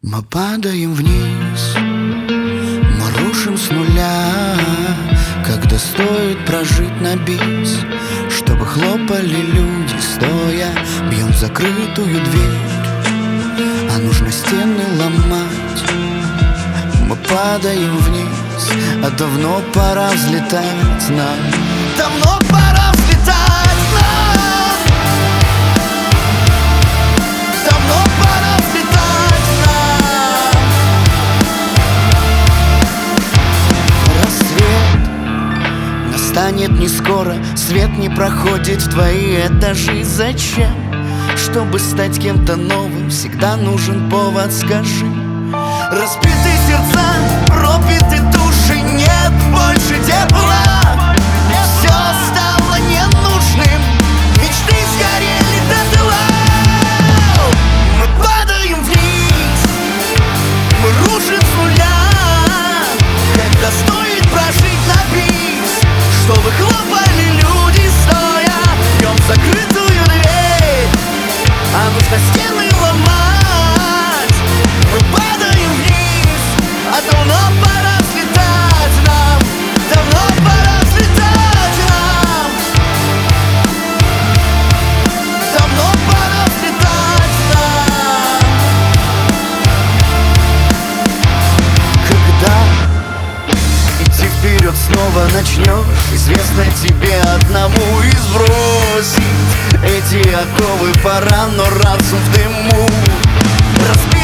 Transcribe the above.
Мы падаем вниз, мы рушим с нуля, когда стоит прожить на бис, чтобы хлопали люди стоя. Бьем в закрытую дверь, а нужно стены ломать. Мы падаем вниз, а давно пора взлетать нам. Давно пора взлетать нам. Давно пора взлетать нам. Рассвет настанет не скоро, свет не проходит в твои этажи. Зачем? Чтобы стать кем-то новым, всегда нужен повод, скажи. Разбитые сердца, пропиты души, нет больше тепла. Все стало ненужным, мечты сгорели дотла. Мы падаем вниз, мы рушим с нуля, когда стоит прожить на бис, чтобы хлопали люди стоя. Бьем в закрытую дверь, а нужно стены ломать. Мы падаем вниз, а давно пора взлетать нам. Давно пора взлетать нам. Давно пора взлетать нам. Когда идти вперед снова начнешь, известно тебе одному и сбросить эти оковы пора, но разум в дыму.